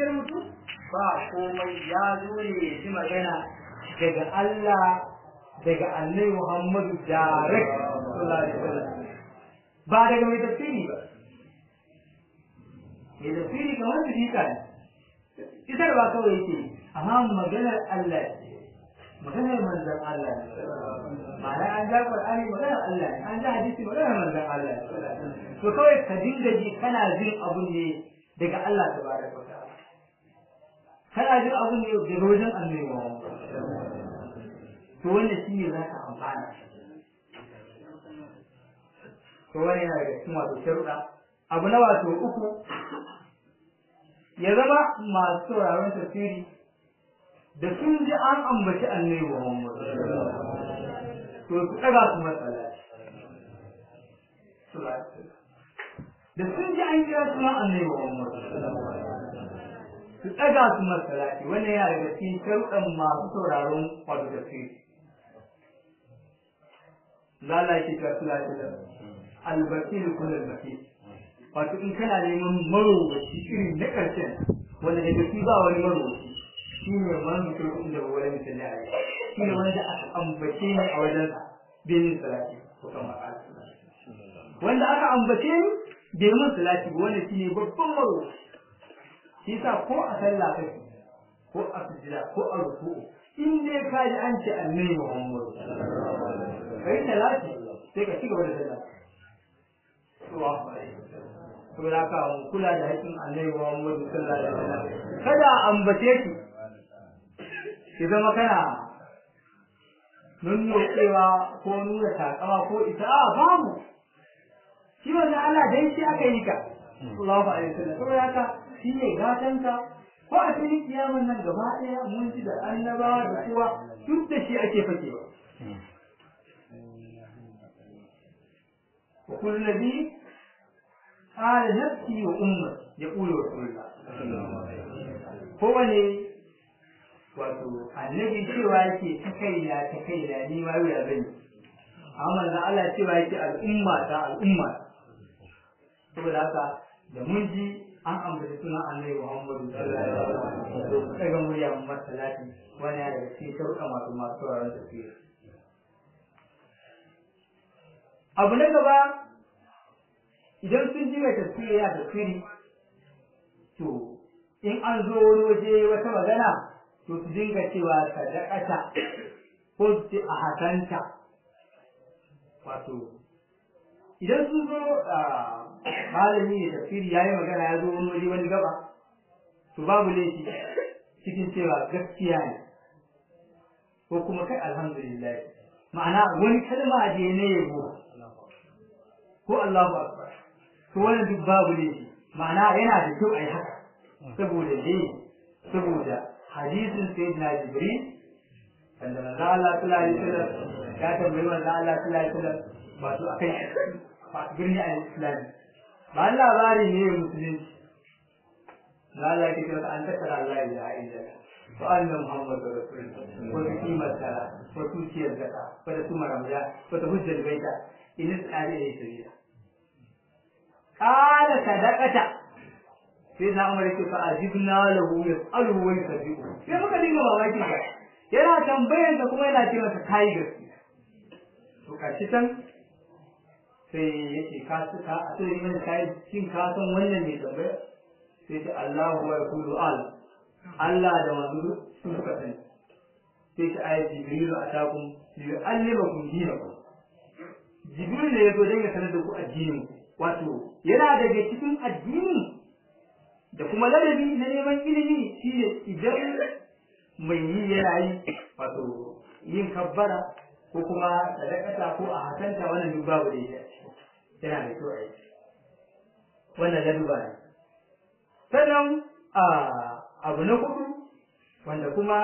zai mutu ba komai ya zo ne ya ji magana daga Allah daga Annabi Muhammadu direct sallallahu alaihi wasallam ba daga mai tafsiri ba mai tafsiri kamar su dika ne isar ba kawai yake amma maganar Allah maganar manzon Allah ma'ana an ja Qur'ani maganar Allah an ja hadisi maganar manzon Allah to kawai ka dinga ji kana jin abu ne daga Allah tabaraka wa ta'ala kana jin abu ne daga wajen Annabi Muhammad to wannan shine zaka amfana to wani yana daga cikin wato sharuɗa abu na wato uku ya zama masu sauraron tafsiri da sun ji an ambaci Annabi Muhammad to su daga su matsala da sun ji an kira sunan Annabi Muhammad su daga su matsala wannan yana daga cikin sharuɗan masu sauraron wato tafsiri lalaki ka sulata al-bakir kullal bakir wato in kana neman marowaci irin na karshen wanda daga shi ba wani marowaci shine man mutum da wani misali a yi shine wanda aka ambace ni a wajen sa bin salati ko kuma wanda aka ambace ni bai mun salati ba wanda shine babban marowaci shi yasa ko a sallah kake ko a sujada ko a ruku'u in dai ka ji an ce Annabi Muhammad kai salati sai ka cigaba da sallah saboda haka mu kula da haƙƙin Annabi Muhammad sallallahu alaihi wasallam kada ambace shi ki zama kana nuna cewa ko nuna takama ko ita babu shi wannan Allah dai shi aka yi ka sallallahu alaihi wasallam saboda haka shi ne gatanka ko a cikin kiyaman nan gaba ɗaya mun ji da annabawa da kowa duk da shi ake fakewa وكل نبي قال نفسي وأمة يقول رسول الله هو ne wato annabi cewa yake ta kaina ni ma wuya bane amma da Allah cewa yake al'umma saboda haka da mun ji an ambaci sunan Annabi Muhammad sallallahu alaihi wasallam daga murya mu masallati wani ya daga cikin sharuɗa masu sauraron tafsiri abu na gaba idan sun ji mai tafsiri ya tafsiri to in an zo wani waje wata magana to su dinga cewa sadaqata ko su ce a hasanta wato idan sun zo malami ne tafsiri yayi magana ya zo wani waje wani gaba to babu laifi cikin cewa gaskiya ne ko kuma kai alhamdulillah ma'ana wani kalma da ne yabo ko Allahu akbar to wannan duk babu ne ma'ana yana da kyau ai haka saboda hadisin sayyidina Jibril wanda manzo Allah sallallahu alaihi wasallam ya tambayi manzo Allah sallallahu alaihi wasallam ba su akai birni al-Islam ba labari ne musulunci la la ke cewa an tattara Allah ya ilaha wa anna muhammadar rasulullah wa tuqima salat wa tuti zakat wa tusuma ramadan wa tuhajjal baita in alaihi sabila qala sadaqata sai na umar yake fa ajibna lahu yasalu wa yasbiqu sai muka dinga mamaki ga yana tambayar da kuma yana cewa ta kai gaskiya to kashi tan sai yake ka suka a sai yin kai shin ka san wannan ne tambaya sai ta Allahu wa rasulu Allah da manzo sun suka sani sai ta ayat jibril atakum yu'allimukum dinakum jibril ne yazo dan ya sanar da ku addinin wato yana daga cikin addini da kuma ladabi na neman ilimi shine idan mai yi yana yi wato yin kabbara ko kuma sadaqata ko a hasanta wannan duk babu da yake yana da kyau a yi wannan laduba ne sannan abu na hudu wanda kuma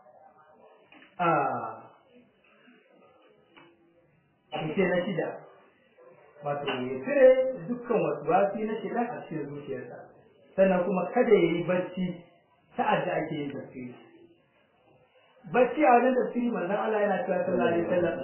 ake na shida wato ya cire dukkan wasu wasi na shida a cikin zuciyarsa sannan kuma kada ya yi bacci sa'ad da ake yin tafsiri bacci a wajen tafsiri manzon Allah yana cewa sallallahu alaihi wasallam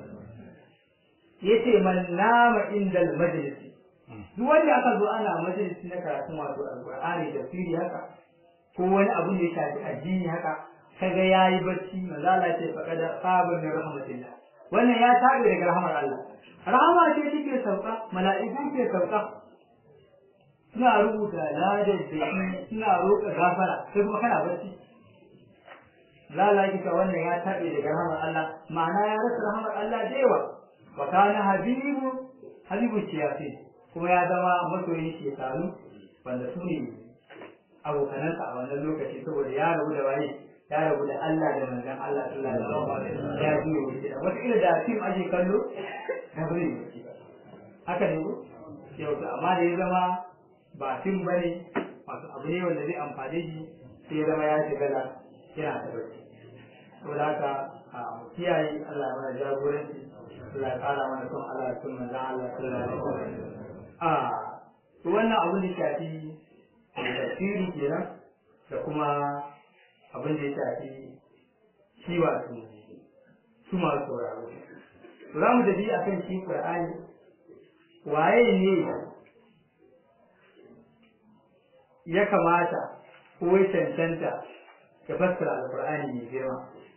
yace man nama indal majlis duk wanda aka zo ana majalisi na karatun wato alqur'ani tafsiri haka ko wani abun da ya shafi addini haka kaga yayi bacci mazala ce faqada sabun min rahmatillah wannan ya tabe daga rahmar Allah rahama ce take sauka mala'iku ke sauka suna rubuta ladar da suna roƙa gafara sai kuma kana bacci lalaki ka wannan ya tabe daga rahmar Allah ma'ana ya rasa rahmar Allah da yawa wa kana habibu siyasi kuma ya zama masoyin shekaru wanda su ne abokanansa a wannan lokaci saboda ya rabu da waye ya rabu da Allah da manzon Allah sallallahu alaihi wasallam ya juye wuce wata ila da fim ake kallo da bane haka ne ko yau amma da ya zama ba fim bane wato abu ne wanda zai amfane shi sai ya zama ya shigala yana da barci saboda haka kiyaye Allah ya mana jagoranci Allah ya kara mana son Allah ya son manzon Allah sallallahu alaihi wasallam to wannan abin da shafi tafsiri kenan da kuma abin da ya shafi shi wato su masu sauraro to za mu tafi akan shi Qur'ani waye ne ya kamata ko ya cancanta ya fassara Al-Qur'ani mai girma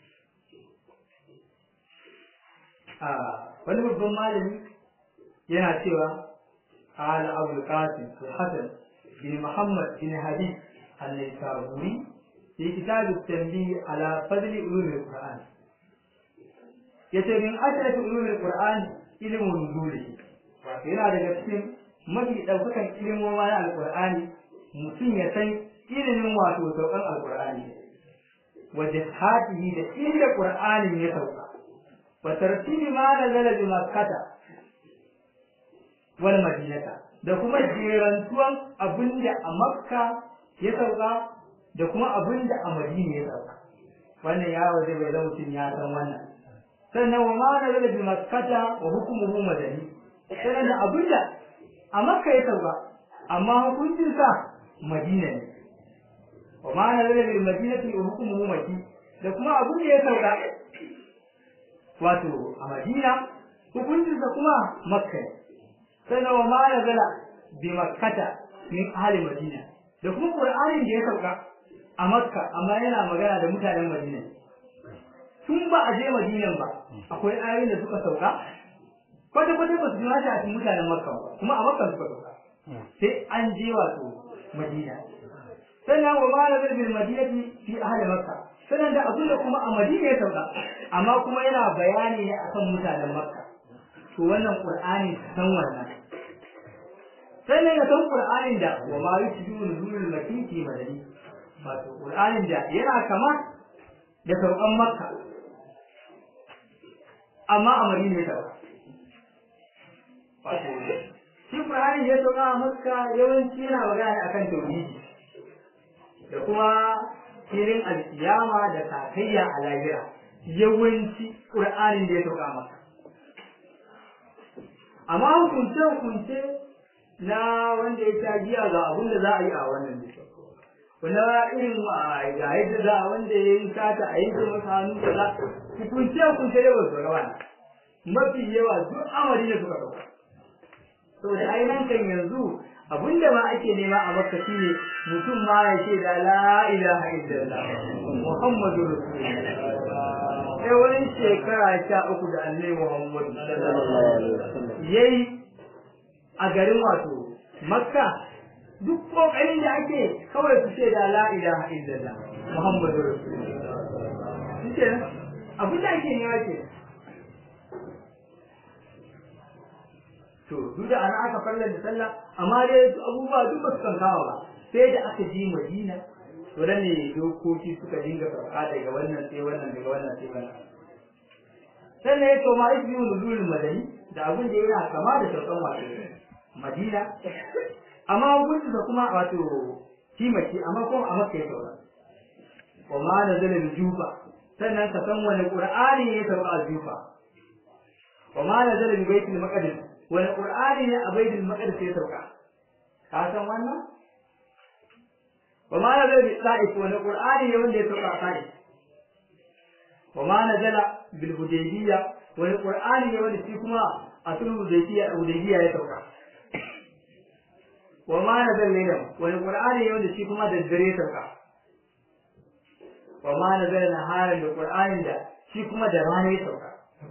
wani babban malami yana cewa قال أبو القاسم الحسن بن محمد بن حبيب النيسابوري في كتاب التنبيه على فضل علوم القرآن من أشرف علوم القرآن علم نزوله وفينا لجسم mafi ɗaukakan ilimomi na alƙur'ani mutum ya san ilimin wato saukan alƙur'ani wa jihatihi da inda ƙur'anin ya sauka wa tartibi ma nazala bi makkata wal madinata da kuma jerantuwan abinda a makka ya sauka da kuma abinda a madina ya sauka wannan ya waje bai zama mutum ya san wannan sannan wa ma nazala bi makkata wa hukmuhu madani sannan da abinda a makka ya sauka amma hukuncin sa madina ne wa ma nazala bil madinati wa hukmuhu makki da kuma abinda ya sauka wato a madina hukuncin sa kuma makka ne sannan wa ma nazala bi makkata min ahli madina da kuma qur'anin da ya sauka a makka amma yana magana da mutanen madina tun ba a je madinan ba akwai ayoyin da suka sauka kwata ba su ji a cikin mutanen makka ba kuma a makka suka sauka sai an je wato madina sannan wa ma nazala bil madinati fi ahli makka sannan da abin da kuma a madina ya sauka amma kuma yana bayani ne akan mutanen makka to wannan qur'ani san wannan sannan ya san qur'anin da wa ma yusibu nuzulul makki madani wato qur'anin da yana kama da saukan makka amma a madina ya sauka wato shi qur'ani ya sauka a makka yawanci yana magana akan tauhidi da kuma filin alkiyama da sakayya a lahira yawanci qur'anin da ya sauka a makka amma hukunce na wanda ya sha giya ga abin da za a yi a wannan bisa wanda irin ga yadda za a wanda ya yi sata a yanke masa hannu da za hukunce da ba su rawa mafi yawa duk amari da suka sauka saboda ainihin kan yanzu abinda ma ake nema a makka shine mutum ma ya ce da la ilaha illallah muhammadur rasulullah sai wani shekara 13 da annabi Muhammad sallallahu alaihi wasallam yayi a garin wato makka duk kokarin da ake kawai su ce da la ilaha illallah muhammadur rasulullah shike abin da ake nema ke to duk da ana aka farla da sallah amma dai abubuwa duk ba su kan kawo ba sai da aka ji Madina to da ne dokoki suka dinga farka daga wannan sai wannan daga wannan sai wannan sannan ya koma ismi nuzulul madani da abin da yana kama da saukan wato Madina amma hukunci da kuma wato kimaki amma kuma a Makka ya sauka wa ma nazala bi Jufa sannan ka san wani Qur'ani ne sauka a Jufa wa ma nazala bi Baitul Maqdis wani Qur'ani ne a Baitul Maqdis ya sauka ka san wannan wa ma nazala bi Ta'if wani Qur'ani ne wanda ya sauka a Ta'if wa ma nazala bil Hudaybiyya wani Qur'ani ne wanda shi kuma a sulhu Hudaybiyya ya sauka wa ma nazala laylan wani Qur'ani ne wanda shi kuma da dare ya sauka wa ma nazala naharan da qur'anin da shi kuma da rana ya sauka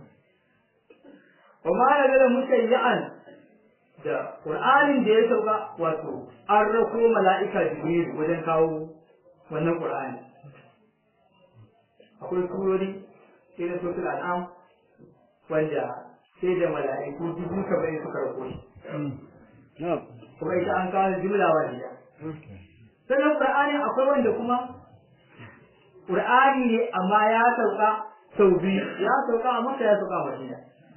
wa ma nazala mutayyan da qur'anin da ya sauka wato an rako mala'ika jibril wajen kawo wannan qur'ani akwai surori irin suratul an'am wanda sai da mala'iku 70 suka rako shi kuma ita an kawo jumla wahiya sannan qur'ani akwai wanda kuma qur'ani ne amma ya sauka sau biyu ya sauka a Makka ya sauka a Madina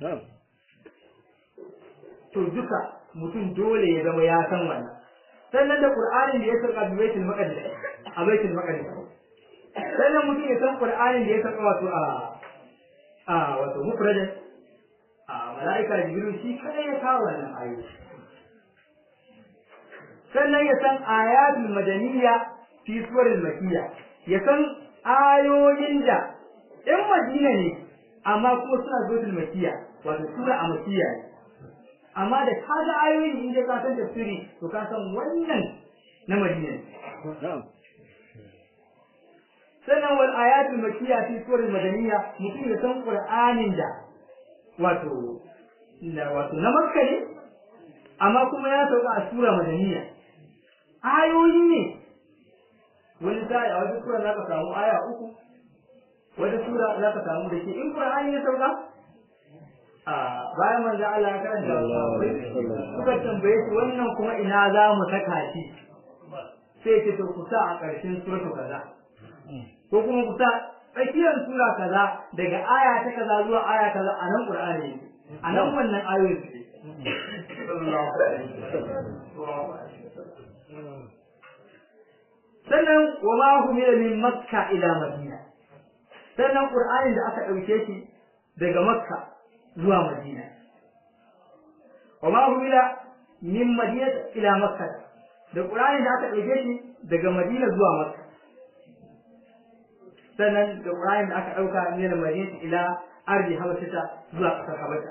to duka mutum dole ya zama ya san wannan sannan da qur'anin da ya sauka bi baitul maqdis a baitul maqdis sannan mutum ya san qur'anin da ya sauka wato wato mufradin malaika jibril shi kada ya kawo wannan ayoyi sannan ya san ayatul madaniyya fi suwaril makiyya ya san ayoyin da in madina ne amma kuma suna zuwa makiyya wato sura a makiyya ne amma da kaga ayoyin inda ka san tafsiri to ka san wannan na madina ne sannan wal ayatul makiyya fi suwaril madaniyya mutum ya san qur'anin da wato na makka ne amma kuma ya sauka a sura madaniyya ayoyi ne wani sai a wata sura zaka samu aya 3 wata sura zaka samu da ke in qur'ani ya sauka bayan manzo Allah ya karanta suka tambaye shi wannan kuma ina za mu saka shi sai ce to ku sa a ƙarshen suratu kaza ko kuma ku sa tsakiyar sura kaza daga aya ta kaza zuwa aya kaza a nan qur'ani a nan wannan ayoyi sallallahu alaihi wasallam sannan wa ma humila min makka ila madina sannan qur'anin da aka dauke shi daga makka zuwa madina wa ma humila min madina ila makka da qur'anin da aka dauke shi daga madina zuwa makka sannan da qur'anin da aka dauka min madina ila ardi habasha zuwa kasar habasha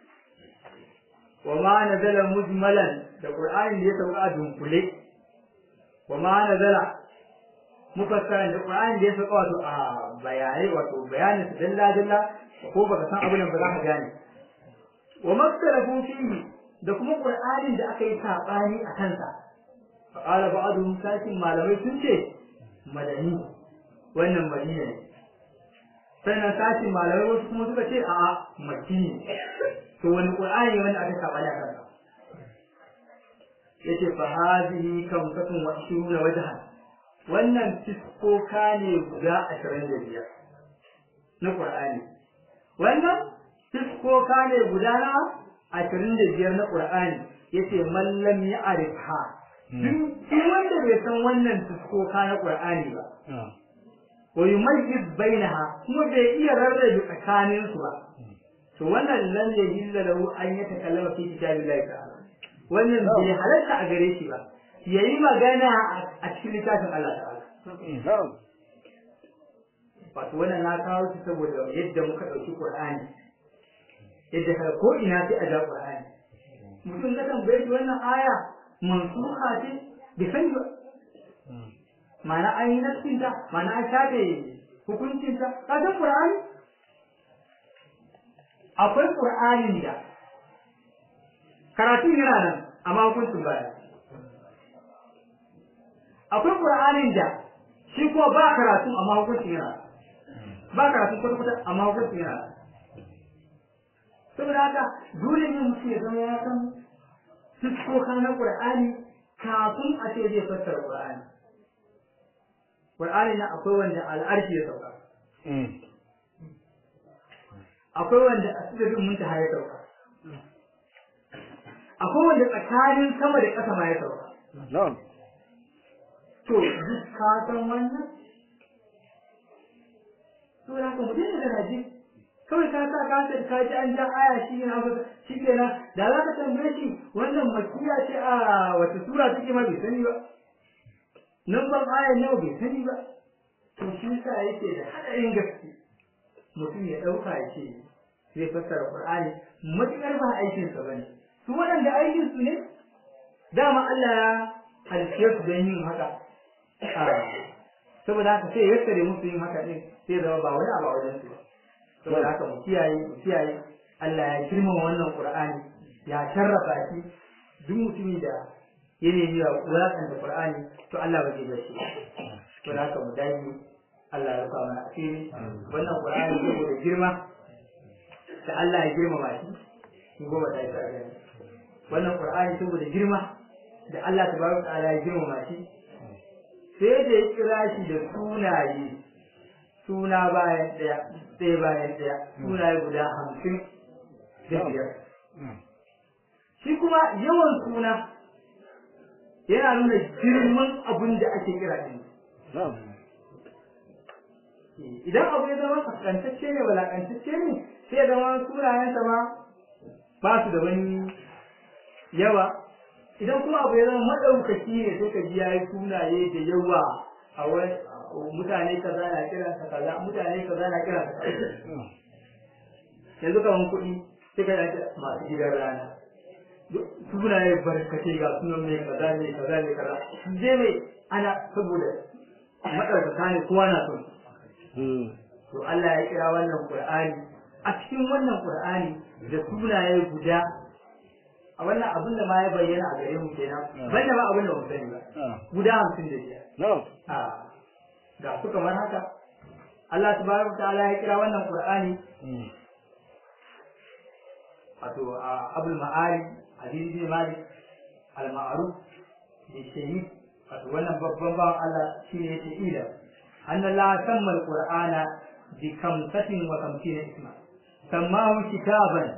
wa ma nazala mujmalan da qur'anin da ya sauka a dunkule wa ma nazala mufassaran da qur'anin da ya sauka wato a bayanai wato bayanin su dalla dalla ko baka san abin da ba za ka gane wa maktarafu fihi da kuma qur'anin da aka yi sabani a kansa fa qala ba'dhum sakin malamai sun ce madani wannan madina ne sannan sakin malamai wasu kuma suka ce a'a makki ne to wani qur'ani wanda aka sabani a kansa yace fa hadhihi kamsatun wa 20 wajhan wannan fiskoka ne guda 25 na qur'ani wannan fiskoka ne guda na 25 na qur'ani yace man lam ya'rifha duk wanda bai san wannan fiskoka na qur'ani ba wa yumayyiz bainaha kuma bai iya rarrabe tsakanin su ba to wannan lan yahilla lahu an yatakallama fi kitabillahi ta'ala wannan bai halatta a gare shi ba yayi magana a cikin littafin Allah ta'ala wato wannan na kawo shi saboda yadda muka dauki Qur'ani yadda ka ko ina sai a da Qur'ani mutum da kan bai wannan aya mansuha ce bi sani ba mana ayi nafsin ta mana a shafe hukuncin ta kaga Qur'ani akwai Qur'anin da karatu yana nan amma hukuncin baya akwai Qur'anin da shi ko ba karatu amma hukuncin yana ba karatu kwata-kwata amma hukuncin yana saboda haka dole ne mutum ya zama ya san fuskokan na Qur'ani kafin a ce zai fassara Qur'ani Qur'ani na akwai wanda al'arshi ya sauka akwai wanda asirin muntaha ya sauka akwai wanda tsakanin sama da ƙasa ma ya sauka to duk ka san wannan to da ka mutum da raji kawai ka sa ka ji an ja aya shi ne haka shikenan da za ka tambaye shi wannan makiya ce a wata sura take ma bai sani ba nan ban aya ne bai sani ba to shi sa yake da hadarin gaske mutum ya dauka ya ce zai fassara Qur'ani matukar ba aikin sa bane su waɗanda aikin su ne dama Allah ya halice su don yin haka saboda haka sai ya tsare musu yin haka din sai zama ba wani abu a wajen su saboda haka mu kiyaye Allah ya girmama wannan Qur'ani ya sharrafa shi duk mutumi da ya nemi ya wulakan da Qur'ani to Allah ba zai bar shi saboda haka mu dage Allah ya rufa mana asiri wannan Qur'ani saboda girma da Allah ya girmama shi mu goma ta yi wannan Qur'ani saboda girma da Allah tabaraka ta'ala ya girmama shi sai da ya kira shi da sunaye suna bayan ɗaya sunaye guda 55 shi kuma yawan suna yana nuna girman abin da ake kira din idan abu ya zama kaskantacce ne walakantacce ne sai ya zama sunayensa ma ba su da wani yawa idan kuma abu ya zama madaukaki ne sai ka ji yayi sunaye da yawa a wani mutane kaza na kiran sa kaza mutane kaza na kiran sa kaza yanzu kaman kuɗi sai ka yi masu gidan rana sunaye barkace ga sunan mai kaza ne kaza ne kaza je mai ana saboda madaukaka ne kowa na son to Allah ya kira wannan Qur'ani a cikin wannan Qur'ani da sunaye guda a wannan abin da ma ya bayyana a gare mu kenan banda ba abin da mu sani ba guda 55 ga su kamar haka Allah tabaraka ta'ala ya kira wannan Qur'ani wato Abul Ma'ali Aziz bin Malik al-Ma'ruf bi Shaykh wato wannan babban bawan Allah shine yake ila anna la samma al-Qur'ana bi 55 isma sammahu kitaban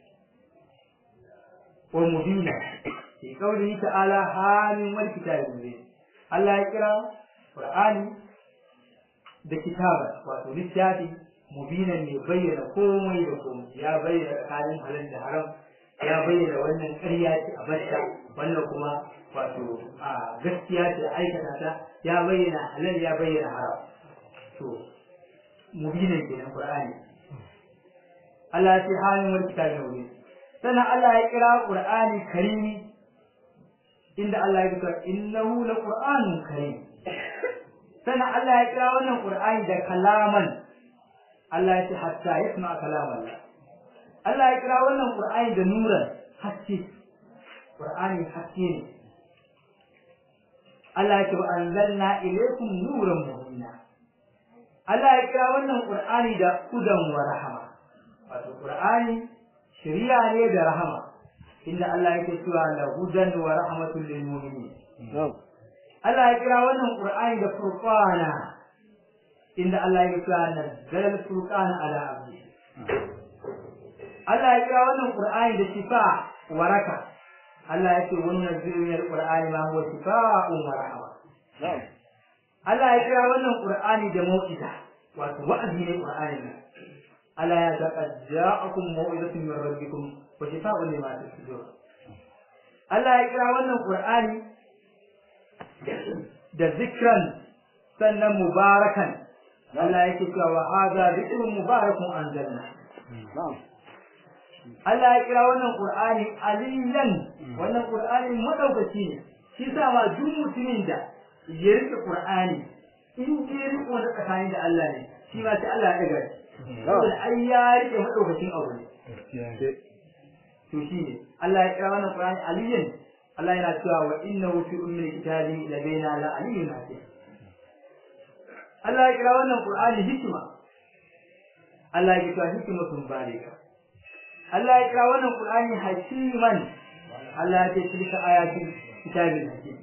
wa mubina fi qawlihi ta'ala hamim wal kitabil mubin Allah ya kira Qur'ani da kitaba wato littafi mubinan ne bayyana komai da komai ya bayyana tsakanin halal da haram ya bayyana wannan ƙarya ce a bacca wannan kuma wato a gaskiya ce a aikata ta ya bayyana halal ya bayyana haram to mubinan kenan Qur'ani Allah ya ce halin wal kitabil mubin sannan Allah ya kira Qur'ani karimi inda Allah ya ce innahu laqur'anun karim sannan Allah ya kira wannan Qur'ani da kalaman Allah ya ce hatta yasma kalaman Allah ya kira wannan Qur'ani da nuran haske Qur'ani haske ne Allah ya ce wa anzalna ilaykum nuran mubina Allah ya kira wannan Qur'ani da hudan wa rahama wato Qur'ani shari'a ne da rahama inda Allah yake cewa la hudan wa rahmatul lil mu'minin Allah ya kira wannan Qur'ani da furqana inda Allah ya kira nazzal furqana ala abdi Allah ya kira wannan Qur'ani da shifa waraka Allah ya ce wannan zirin Qur'ani ma huwa shifaa'un wa rahma Allah ya kira wannan Qur'ani da mau'iza wato wa'azi ne Qur'ani ne Allah ya taqad ja'akum mau'izatun min rabbikum wa shifaa'un lima tasdur Allah ya kira wannan Qur'ani da zikran sannan mubarakan Allah yake cewa wa hadha dhikrun mubarakun anzalna Allah ya kira wannan Qur'ani aliyan wannan Qur'ani madaukaki ne shi sa ma duk mutumin da ya rike Qur'ani in ya rike wanda tsakanin da Allah ne shi ma sai Allah ya daga shi saboda ai ya rike madaukakin abu ne to shi ne Allah ya kira wannan Qur'ani aliyan Allah yana cewa wa innahu fi ummil kitabi ladaina la aliyyun hakim Allah ya kira wannan Qur'ani hikima Allah ya kira hikmatun balika Allah ya kira wannan Qur'ani hakiman Allah ya ce tilka ayatul kitabil hakim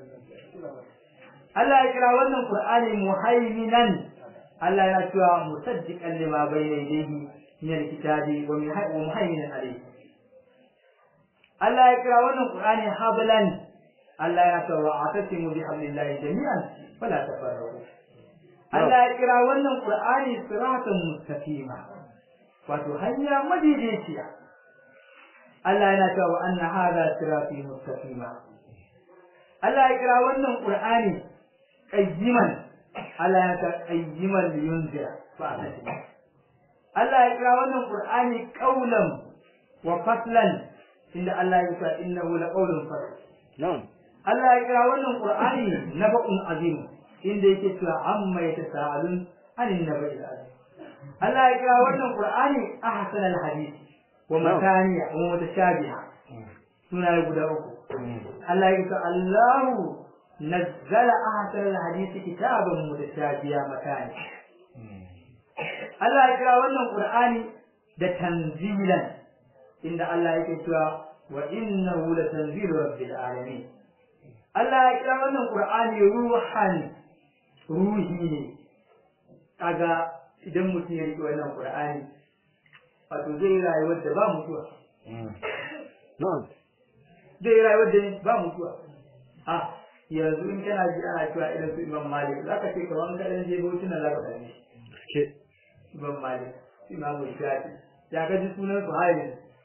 Allah ya kira wannan Qur'ani muhaiminan Allah ya cewa musaddiqan lima bayna yadayhi min al-kitabi wa muhaiminan alayhi Allah ya kira wannan Qur'ani hablan Allah ya ce wa atasimu bi hablillahi jami'an fala tafarraqu Allah ya kira wannan Qur'ani siratan mustaqima wato hanya madaidaiciya Allah yana cewa anna hadha sirati mustaqima Allah ya kira wannan Qur'ani qayyiman Allah ya ce qayyiman liyunzira fa Allah ya kira wannan Qur'ani qawlan wa faslan inda Allah ya ce innahu laqawlun fasl Allah ya kira wannan Qur'ani naba'un azim inda yake cewa amma yatasaalun anin nabiyil azim Allah ya kira wannan Qur'ani ahsanal hadith wa mataniya wa mutashabiha suna guda uku Allah ya ce Allahu nazzala ahsanal hadith kitaban mutashabiha matani Allah ya kira wannan Qur'ani da tanzilan inda Allah yake cewa wa innahu latanzilu rabbil alamin Allah ya kira wannan Qur'ani ruhan ruhi ne kaga idan mutum ya rike wannan Qur'ani wato zai rayuwar da ba mutuwa na'am zai rayuwar da ba mutuwa yanzu in kana ji ana cewa irin su Imam Malik zaka ce kaman ka dan je bautin Allah ka dane ke Imam Malik Imam Shafi ya ga ji sunan su hayi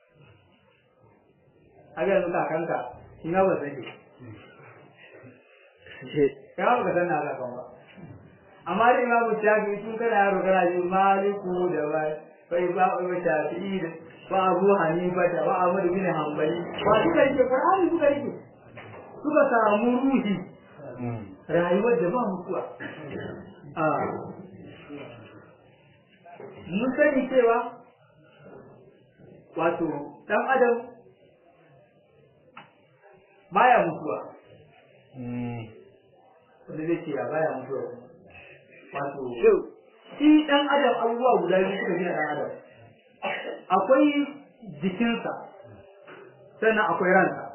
aga yanzu kakanka ina ba sai ka ba san na ga ba amma da Imam Shafi tun kana yaro kana ji Maliku da ba kai ba Shafi da ba Abu Hanifa da ba Ahmad bin Hanbali ba duka yake Qur'ani suka rike suka samu ruhi rayuwar da ba mutuwa mun sani cewa wato dan adam baya mutuwa wanda zai ce baya mutuwa wato shi dan adam abubuwa guda biyu suka gina dan adam akwai jikinsa sannan akwai ransa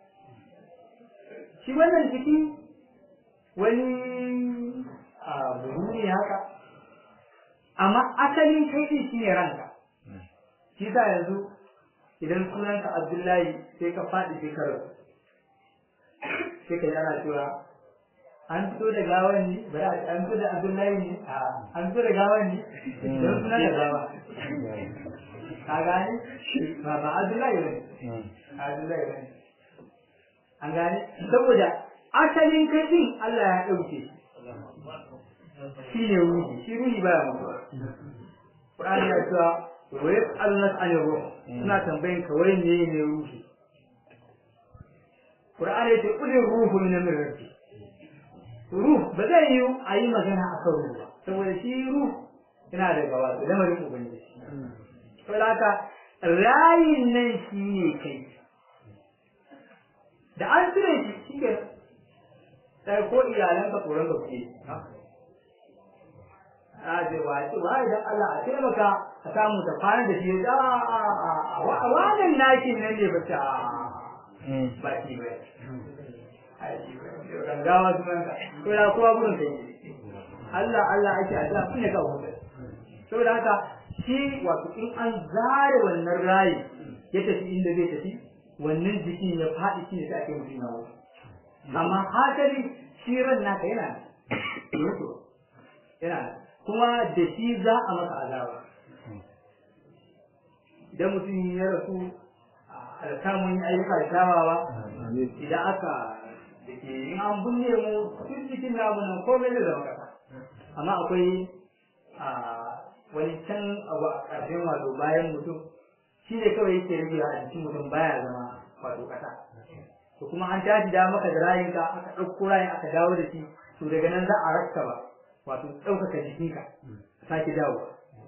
shi wannan jiki wani buhu ne haka amma asalin kai din shi ne ranka shi sa yanzu idan sunanka Abdullahi sai ka faɗi sai ka rasu sai ka yana cewa an fito da gawan ne bari an fito da Abdullahi ne an fito da gawan ne don sunan da gawa ka gane ba Abdullahi ne Abdullahi ne an gane saboda asalin kai din Allah ya dauke shi ne ruhi shi ruhi baya mutuwa Qur'ani ya ce wa yas'alunaka 'anil ruh suna tambayin ka wai ne ruhi Qur'ani ya ce qul ruhu min amri rabbi ruh ba zai yi a yi magana a kan ruh saboda shi ruh yana da gawa da lamarin ubangiji saboda haka rayin nan shi ne kai da an cire shi ke sai ko iyalanka tsoron da kuke wa idan Allah a taimaka a samu ta fara da shi wannan nakin nan ne ba ta ba shi ba gangawa sunanka ko da kowa gurin kai Allah ake a ta kunne ka huta saboda haka shi wato in an zare wannan rayi ya tafi inda zai tafi wannan jikin ya faɗi shi ne sai ake mutum na wuce amma hakali shi ran naka yana kuma da shi za a maka azaba idan mutum ya rasu a samun ayyuka kyawawa idan aka da ke yin an binne mu tun cikin namu nan komai da zama kasa amma akwai wani can abu a ƙarshen wato bayan mutum shi ne kawai yake rage a jikin mutum baya zama wato kasa to kuma an tashi da maka da rayinka aka ɗauko rayin aka dawo da shi to daga nan za a rakkaba wato ɗaukaka jikinka sake dawo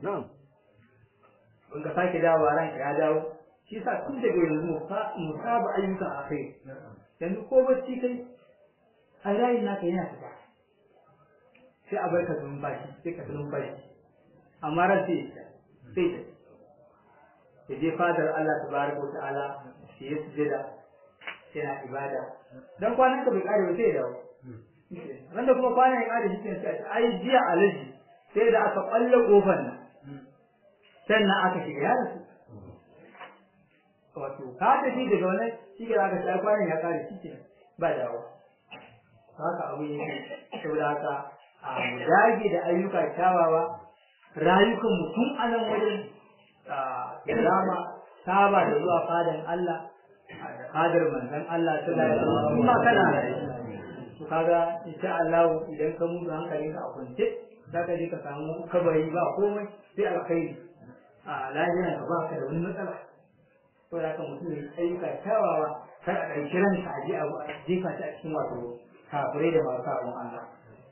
in ka sake dawo ranka ya dawo shi sa tun daga yanzu mu saba ayyukan a kai yanzu ko bacci kai a rayin naka yana fita sai a barka numfashi sai ka numfashi amma ran sai ya je fadar Allah tabaraka wa ta'ala shi ya sujada yana ibada dan kwanan ka bai kare ba sai ya dawo wanda kuma kwanan ya kare shi sai ai jiya alaji sai da aka kalle kofar nan sannan aka shiga ya rasu wato ka tafi daga wannan shi ga aka sai kwanan ya kare shi ba dawo haka abu yake saboda haka a mu dage da ayyuka kyawawa rayukan mutum a nan wajen kirama saba da zuwa fadan Allah da fadar manzon Allah sallallahu alaihi wasallam kuma kana to kaga insha Allah idan ka mutu hankalinka a kwance zaka je ka samu kabari ba komai sai alkhairi a lafiya ka ba ka da wani matsala to da kan mutum ya ayyuka kyawawa kar a ɗauki ranka a je a jefa shi a cikin wato kafirai da masu sabon Allah to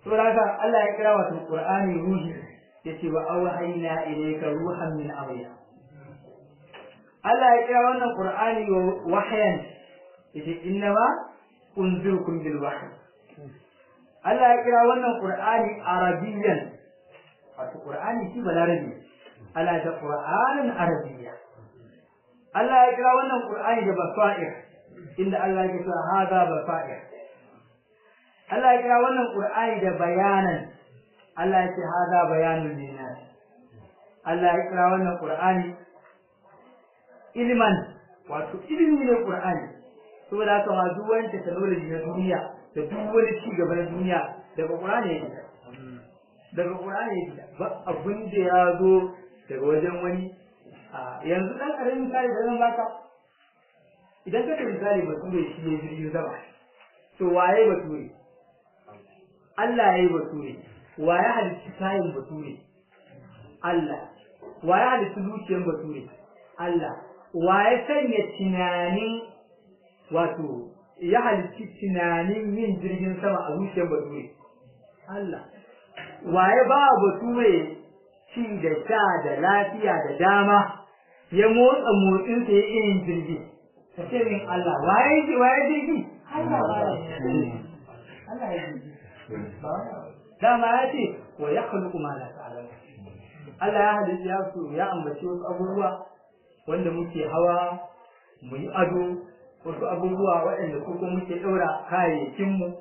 to haka Allah ya kira wato Qur'ani ruhi yace wa awhayna ilayka ruhan min amrina Allah ya kira wannan Qur'ani wahyan yace innama unzirukum bil wahyi Allah ya kira wannan Qur'ani arabiyyan wato Qur'ani shi balarabi Allah ya Qur'anan arabiyya Allah ya kira wannan Qur'ani da basair inda Allah ya kira hada basair Allah ya kira wannan Qur'ani da bayanan Allah ya ce hada bayanul linnas Allah ya kira wannan Qur'ani ilman wato ilimi ne Qur'ani saboda haka ma duk wani technology na duniya da duk wani ci gaba na duniya daga Qur'ani yake daga Qur'ani yake ba abin da ya zo daga wajen wani yanzu dan karamin misali da zan baka idan ka misali bature shi ne jirgin sama to waye bature Allah yayi bature waye halitta tayin bature Allah waye halitta zuciyar bature Allah waye sanya tunanin wato ya halitta tunanin yin jirgin sama a zuciyar bature Allah waye ba bature ci da sha da lafiya da dama ya motsa motsin sa yin jirgi kace min Allah waye jirgi Allah Allah ya jirgi dama ya ce wa yakhluqu ma la ta'lamu Allah ya halitta su ya ambaci wasu abubuwa wanda muke hawa mu yi ado wasu abubuwa waɗanda ko muke ɗaura kayayyakin mu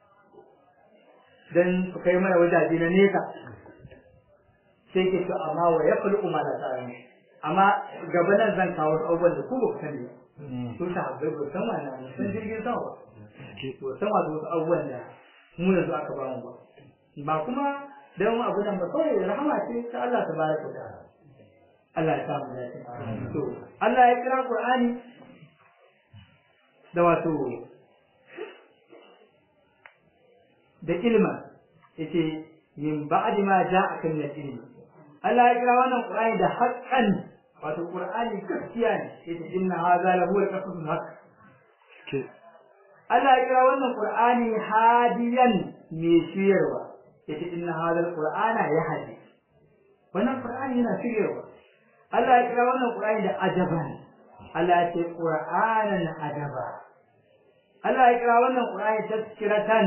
dan su kai mana wajaje na nesa sai ke to amma wa yakhluqu ma la ta'lamu amma gaba nan zan kawo abubuwan da ku ba ku sani to ta habbai ba san wannan san jirgin sama to sama da wasu abubuwan da mu yanzu aka ba mu ba kuma dan abu nan ba kawai rahama ce ta Allah tabaraka wa ta'ala Allah ya samu lafiya to Allah ya kira Qur'ani da wato da ilma yace min ba'di ma ja'aka min al-ilm Allah ya kira wannan Qur'ani da haqqan wato Qur'ani gaskiya ne yace inna hadha lahu al-qasasul haqq Allah ya kira wannan Qur'ani hadiyan mai shiyarwa yace inna hadha al-Qur'ana yahdi wannan Qur'ani yana shiyarwa Allah ya kira wannan Qur'ani da ajaban Allah ya ce Qur'anan ajaba Allah ya kira wannan Qur'ani tazkiratan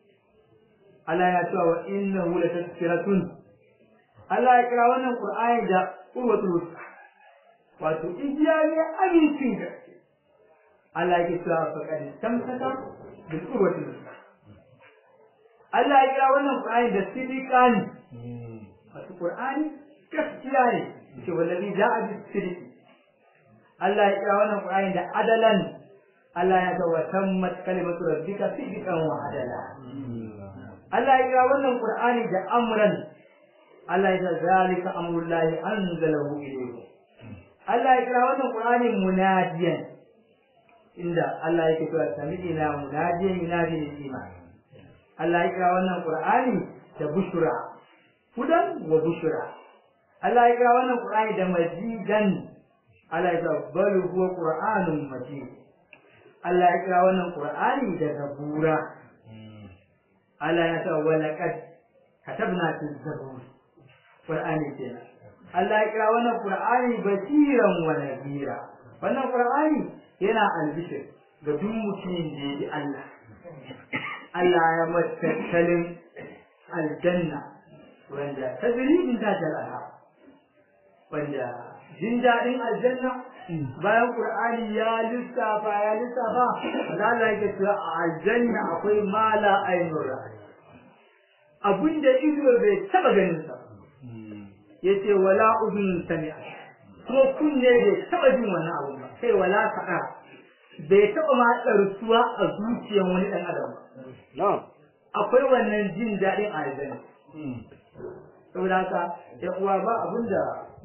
Allah ya ce wa innahu la tazkiratun Allah ya kira wannan Qur'ani da urwatul wusta wato igiya ne amincin gaske Allah ya kira faqad tamsaka bil urwatul wusta Allah ya kira wannan Qur'ani da sidiqan wato Qur'ani gaskiya ne ce wallahi ja'a bis sidiq Allah ya kira wannan Qur'ani da adalan Allah ya ce wa tammat kalimatu rabbika sidqan wa adala Allah ya kira wannan Qur'ani da amran Allah ya ce zalika amrullahi anzalahu ilayka Allah ya kira wannan Qur'ani munadiyan inda Allah yake cewa sami'ina munadiyan yunadi lil iman Allah ya kira wannan Qur'ani da bushra hudan wa bushra Allah ya kira wannan Qur'ani da majidan Allah ya ce bal huwa Qur'anun majid Allah ya kira wannan Qur'ani da zabura Allah ya ce wa laqad katabna fi zabur Qur'ani kenan Allah ya kira wannan Qur'ani basiran wa nadira wannan Qur'ani yana albishir ga duk mutumin da ya ji Allah Allah ya matattalin aljanna wanda tajri min tahtiha al-anhar wanda jin dadin aljanna bayan Qur'ani ya lissafa Allah yake cewa a aljanna akwai mala ainur abinda ido bai taba ganin sa yace wala udun sami'a ko kunne bai taba jin wannan abu ba sai wala faɗa bai taba ma tsarsuwa a zuciyar wani dan adam na'am akwai wannan jin dadin aljanna saboda haka ya uwa ba abinda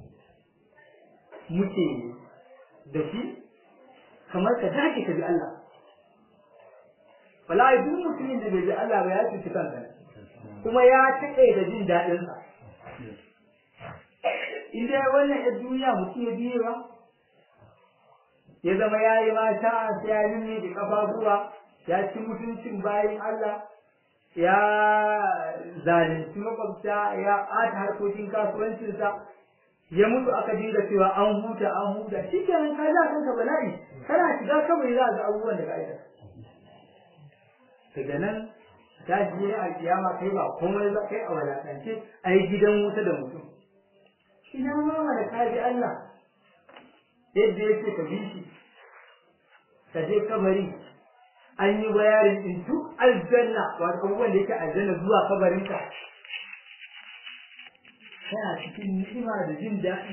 muke da shi kamar ka dake ka bi Allah wallahi duk mutumin da bai bi Allah ba ya ci kansa kuma ya take da jin dadin sa inda wannan a duniya mutum ya biye ba ya zama yayi mata sai ya yi da kafafuwa ya ci mutuncin bayin Allah ya zalunci makwabta ya ɓata harkokin kasuwancinsa ya mutu aka dinga cewa an huta shi kenan ka za kanka bala'i kana shiga kabari za ga abubuwan da ka aikata daga nan ta je a kiyama kai ba komai ba kai a wadatance a yi gidan wuta da mutum ina ma da ka bi Allah yadda yake ka bi shi ka je kabari an yi bayarin din duk aljanna wato abubuwan da yake aljanna zuwa kabarinka kana cikin ni'ima da jin daɗi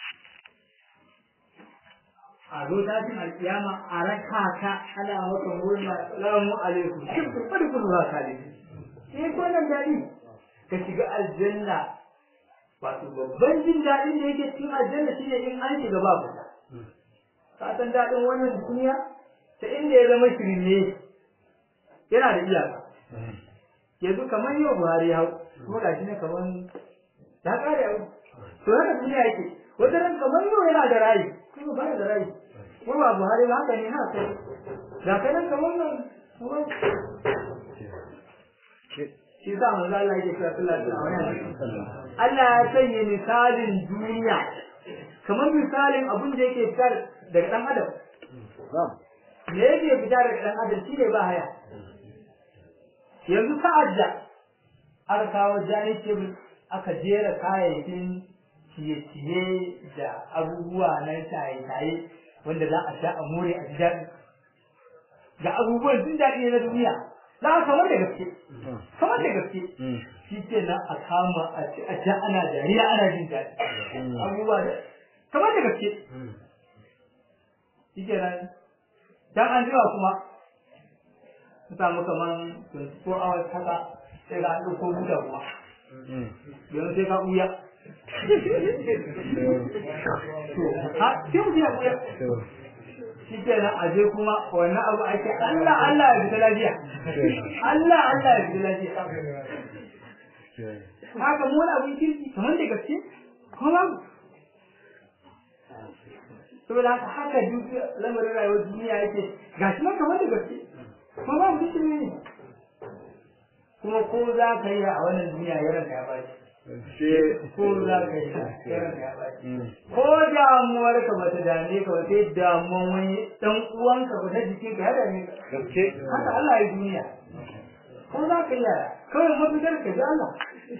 a zo tashin alƙiyama a raka ka ana maka murna salamu alaikum kin fadi kun zuwa kale sai ko nan daɗi ka shiga aljanna wato babban jin daɗin da yake cikin aljanna shine in an shiga babu ka san daɗin wannan duniya ta inda ya zama shirme yana da iyaka yanzu kamar yau Buhari ya hau kuma ga shi ne kamar ya kare yau to haka duniya yake wata ran kamar yau yana da rayi kuma ba da rayi ko ba Buhari ba haka ne na kai da kai nan kamar nan shi sa manzo Allah yake cewa sallallahu alaihi wasallam Allah ya sanya misalin duniya kamar misalin abin da yake fitar daga dan adam me yake fitar daga dan adam shine ba haya yanzu sa'ad da aka kawo jani tebur aka jera kayayyakin ciye-ciye da abubuwa na shaye-shaye wanda za a sha a more a ji daɗi ga abubuwan jin daɗi na duniya za a kamar da gaske shi ke nan a kama a sha ana dariya ana jin daɗi abubuwa da kamar da gaske shi ke nan dan an jima kuma su samu kaman 24 hours haka sai ga an ɗauko buta kuma yanzu sai ka ɓuya sai mutum ya ɓuya shi ke nan a je kuma wannan abu ake Allah ya fita lafiya Allah ya fita lafiya haka mu wani abin kirki kamar da gaske kuma babu saboda haka lamarin rayuwar duniya yake gashi nan kamar da gaske kuma babu dukkan ne kuma ko za ka yi a wannan duniya yaran ka ya baci ko za ka yi yaran ka ya baci ko damuwar ka bata dame ka ba sai damuwar wani dan uwanka ba ta jikin ka ya dame ka haka Allah ya duniya ko za ka yi kawai mafitar ka ji Allah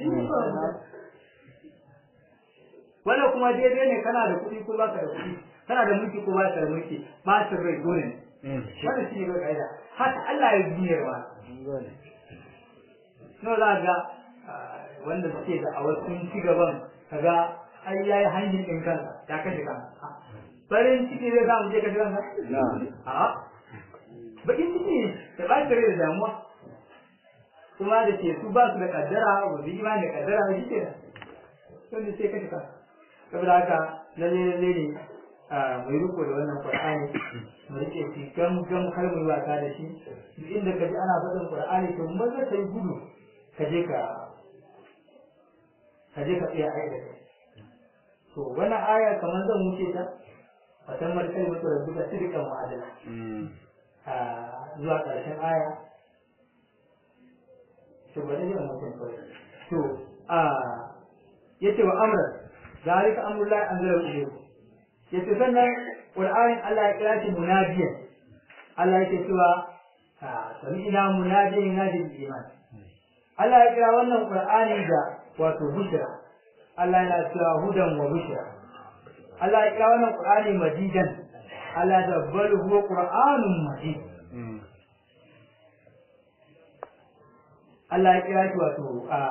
wanda kuma daidai ne kana da kuɗi ko baka da kuɗi kana da mulki ko baka da mulki ba ta rai dole ne wannan shi ne ga kaida haka Allah ya duniyar ma no za ga wanda suke da a wasu ci gaban kaga ai yayi hanyar din kansa ya kashe kansa farin ciki zai samu je kashe kansa a bakin ciki da ba ta da damuwa kuma da ke su ba su da kaddara ba su imani da kaddara ba shi ke wanda sai kashe kansa saboda haka lalle ne mu yi riko da wannan Qur'ani mu rike shi gam har mu yi wasa da shi inda kaji ana faɗin Qur'ani to maza kai gudu kaje ka tsaya aida to wannan aya kamar zan wuce ta a san markai mutu da duka sirkan mu'adala zuwa ƙarshen aya to bari ne mutum kawai to yace wa amra zalika amrullahi anzala ilaykum yace sannan Qur'anin Allah ya kira shi munadiyan Allah yake cewa sami ila munadiyan nadi iman Allah ya kira wannan Qur'ani da wato bushra Allah yana cewa hudan wa bushra Allah ya kira wannan Qur'ani majidan Allah ya bal huwa Qur'anun majid Allah ya kira shi wato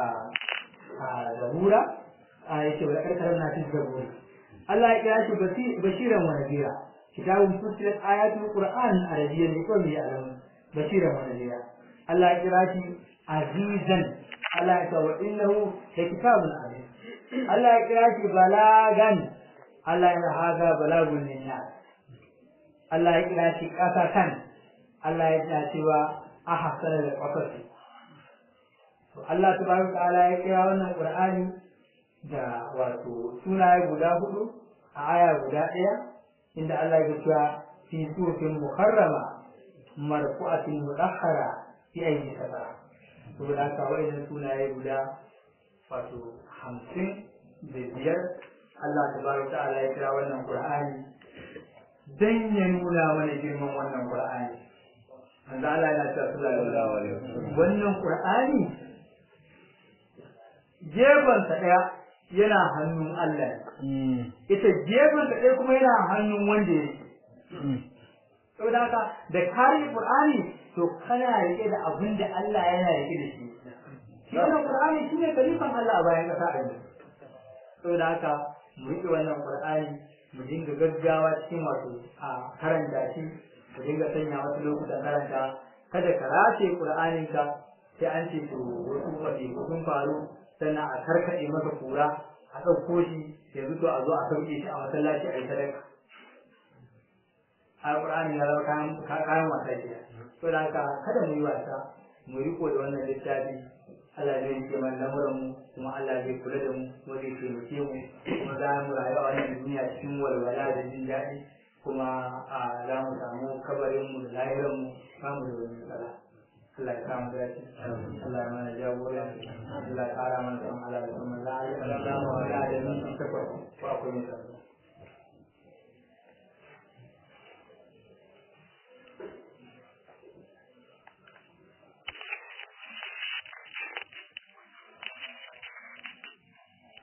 zabura yake wa karkarar na cikin zabura Allah ya kira shi bashiran wa nadira kitabun fusilat ayatul qur'an arabiyyan likulli alam bashiran wa nadira Allah ya kira shi azizan Allah ya tawa innahu kitabun aziz Allah ya kira shi balagan Allah ya haga balagun linnas Allah ya kira shi qasatan Allah ya kira shi wa ahsanul qasas Allah tabaraka ta'ala ya kira wannan qur'ani da wato sunaye guda hudu a aya guda ɗaya inda Allah ya cewa fi sufin mukarrama marfu'atin mudahhara fi ayyi sabara saboda haka wayannan sunaye guda wato 55 Allah tabaraka ta'ala ya kira wannan Qur'ani dan ya nuna mana girman wannan Qur'ani. Manzo Allah yana cewa sallallahu alaihi wasallam wannan Qur'ani gefen sa daya yana hannun Allah, ita gefen sa daya kuma yana hannun wanda yake. Saboda haka da kare Qur'ani to kana rike da abin da Allah yana rike da shi. Shi wannan Qur'ani shine kalifan Allah a bayan kasa a yanzu. Saboda haka mu rike wannan Qur'ani mu dinga gaggawa cikin wato a karanta shi, mu dinga sanya wasu lokutan karanta, kada ka race Qur'anin ka sai an ce to wasu wasi sun faru sannan a karkade maka kura a ɗauko shi yanzu to a zo a sauke shi a masallaci a yi sadaka. Al-Qur'ani ya zama kayan wasa ke. Saboda haka kada mu yi wasa, mu riko da wannan littafi. Allah zai rike mana lamuran mu, kuma Allah zai kula da mu, kuma zai taimake mu, kuma za mu rayu a wannan duniya cikin walwala da jin daɗi, kuma za mu samu kabarin mu da lahiran mu, samu da wani matsala. Allah ya samu dace, Allah ya mana jagora, Allah ya ƙara mana san Allah da kuma Allah ya ƙara mana da mun takwas ko akwai mutane.